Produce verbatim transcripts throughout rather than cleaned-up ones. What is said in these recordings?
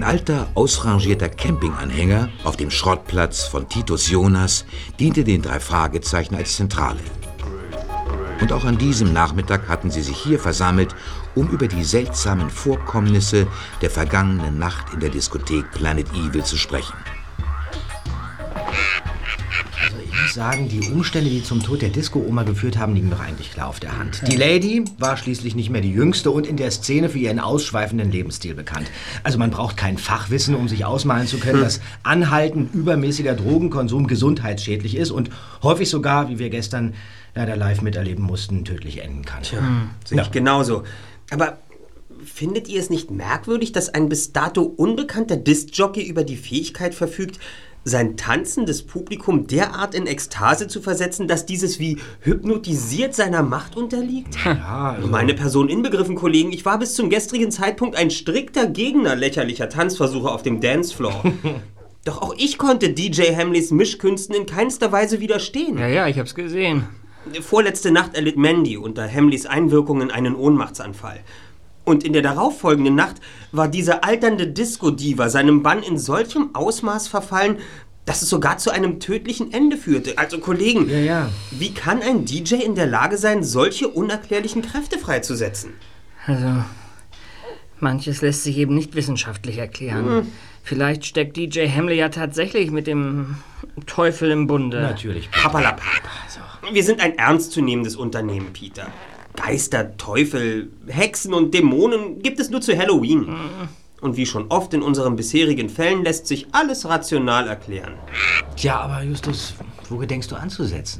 alter, ausrangierter Campinganhänger auf dem Schrottplatz von Titus Jonas diente den drei Fragezeichen als Zentrale. Und auch an diesem Nachmittag hatten sie sich hier versammelt, um über die seltsamen Vorkommnisse der vergangenen Nacht in der Diskothek Planet Evil zu sprechen. Also ich muss sagen, die Umstände, die zum Tod der Disco-Oma geführt haben, liegen doch eigentlich klar auf der Hand. Die Lady war schließlich nicht mehr die Jüngste und in der Szene für ihren ausschweifenden Lebensstil bekannt. Also man braucht kein Fachwissen, um sich ausmalen zu können, dass anhaltend übermäßiger Drogenkonsum gesundheitsschädlich ist und häufig sogar, wie wir gestern leider live miterleben mussten, tödlich enden kann. Tja, hm. sehe ich genauso. Aber findet ihr es nicht merkwürdig, dass ein bis dato unbekannter Disc-Jockey über die Fähigkeit verfügt, sein tanzendes Publikum derart in Ekstase zu versetzen, dass dieses wie hypnotisiert seiner Macht unterliegt? Ja, also Meine Person inbegriffen, Kollegen, ich war bis zum gestrigen Zeitpunkt ein strikter Gegner lächerlicher Tanzversuche auf dem Dancefloor. Doch auch ich konnte D J Hamleys Mischkünsten in keinster Weise widerstehen. Ja, ja, ich hab's gesehen. Vorletzte Nacht erlitt Mandy unter Hamleys Einwirkungen einen Ohnmachtsanfall. Und in der darauffolgenden Nacht war diese alternde Disco-Diva seinem Bann in solchem Ausmaß verfallen, dass es sogar zu einem tödlichen Ende führte. Also Kollegen, ja, ja. Wie kann ein D J in der Lage sein, solche unerklärlichen Kräfte freizusetzen? Also, manches lässt sich eben nicht wissenschaftlich erklären. Hm. Vielleicht steckt D J Hamley ja tatsächlich mit dem Teufel im Bunde. Natürlich. Papalapap. Also. Wir sind ein ernstzunehmendes Unternehmen, Peter. Geister, Teufel, Hexen und Dämonen gibt es nur zu Halloween. Mhm. Und wie schon oft in unseren bisherigen Fällen lässt sich alles rational erklären. Tja, aber Justus, wo gedenkst du anzusetzen?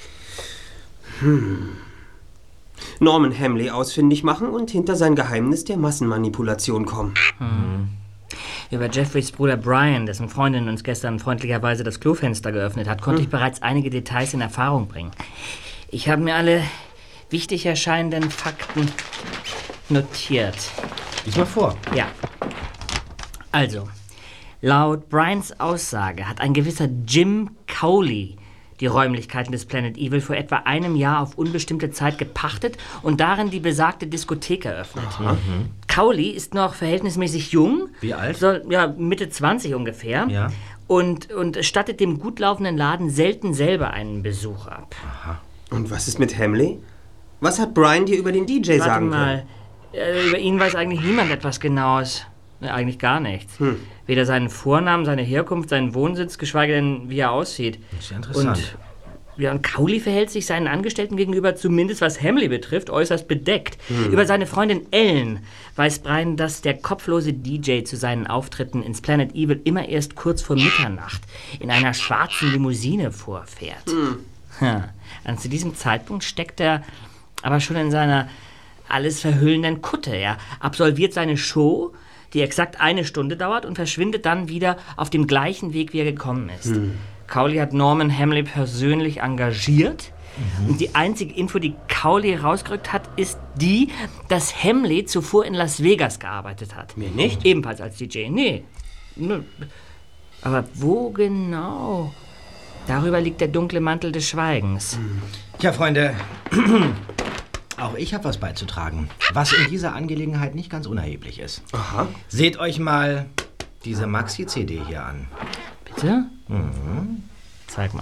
Hm. Norman Hamley ausfindig machen und hinter sein Geheimnis der Massenmanipulation kommen. Mhm. Über Jeffreys Bruder Brian, dessen Freundin uns gestern freundlicherweise das Klofenster geöffnet hat, konnte hm. ich bereits einige Details in Erfahrung bringen. Ich habe mir alle wichtig erscheinenden Fakten notiert. Lies mal vor. Ja. Also, laut Brians Aussage hat ein gewisser Jim Cowley die Räumlichkeiten des Planet Evil vor etwa einem Jahr auf unbestimmte Zeit gepachtet und darin die besagte Diskothek eröffnet. Mhm. Cowley ist noch verhältnismäßig jung. Wie alt? So, ja, Mitte zwanzig ungefähr. Ja. Und, und stattet dem gut laufenden Laden selten selber einen Besuch ab. Aha. Und was ist mit Hamley? Was hat Brian dir über den D J Warte sagen mal. können? Äh, über ihn weiß eigentlich niemand etwas Genaues. Ne, eigentlich gar nichts. Hm. Weder seinen Vornamen, seine Herkunft, seinen Wohnsitz, geschweige denn, wie er aussieht. Das ist ja interessant. Und, ja, und Cowley verhält sich seinen Angestellten gegenüber, zumindest was Hamley betrifft, äußerst bedeckt. Hm. Über seine Freundin Ellen weiß Brian, dass der kopflose D J zu seinen Auftritten ins Planet Evil immer erst kurz vor Mitternacht in einer schwarzen Limousine vorfährt. Hm. Ja. Und zu diesem Zeitpunkt steckt er aber schon in seiner alles verhüllenden Kutte. Er absolviert seine Show, die exakt eine Stunde dauert, und verschwindet dann wieder auf dem gleichen Weg, wie er gekommen ist. Hm. Cowley hat Norman Hamley persönlich engagiert. Mhm. Und die einzige Info, die Cowley rausgerückt hat, ist die, dass Hamley zuvor in Las Vegas gearbeitet hat. Mir nicht? Ebenfalls als D J. Nee. Aber wo genau? Darüber liegt der dunkle Mantel des Schweigens. Tja, Freunde, auch ich habe was beizutragen, was in dieser Angelegenheit nicht ganz unerheblich ist. Aha. Seht euch mal diese Maxi-C D hier an. Bitte? Mhm. Zeig mal.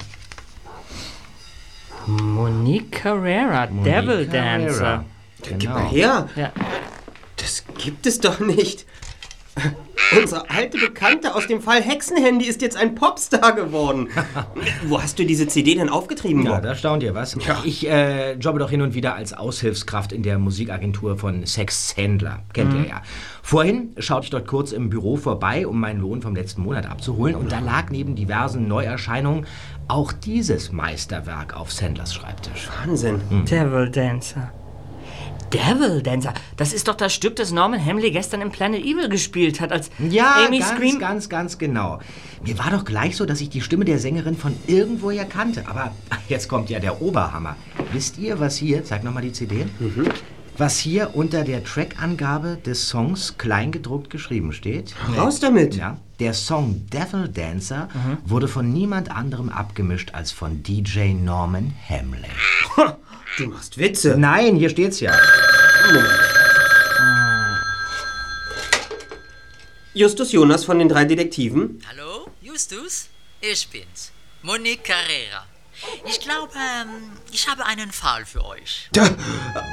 Monique Carrera, Monique Devil Carrera. Dancer. Genau. Gib mal her. Ja. Das gibt es doch nicht. Unsere alte Bekannte aus dem Fall Hexenhandy ist jetzt ein Popstar geworden. Wo hast du diese C D denn aufgetrieben, Ja, Bob? da staunt ihr was. Ja. Ich äh, jobbe doch hin und wieder als Aushilfskraft in der Musikagentur von Sex Händler. Kennt ihr ja. Vorhin schaute ich dort kurz im Büro vorbei, um meinen Lohn vom letzten Monat abzuholen. Und da lag neben diversen Neuerscheinungen auch dieses Meisterwerk auf Sandlers Schreibtisch. Wahnsinn. Hm. Devil Dancer. Devil Dancer, das ist doch das Stück, das Norman Hamley gestern im Planet Evil gespielt hat, als Ja, Amy ganz, Scream... ganz, ganz genau. Mir war doch gleich so, dass ich die Stimme der Sängerin von irgendwoher kannte. Aber jetzt kommt ja der Oberhammer. Wisst ihr, was hier, zeig nochmal die C D, mhm. was hier unter der Trackangabe des Songs kleingedruckt geschrieben steht? Raus damit! Ja, der Song Devil Dancer mhm. wurde von niemand anderem abgemischt als von D J Norman Hamley. Du machst Witze. Nein, hier steht's ja. Justus Jonas von den drei Detektiven. Hallo, Justus? Ich bin's. Monique Carrera. Ich glaube, ähm, ich habe einen Fall für euch. Da,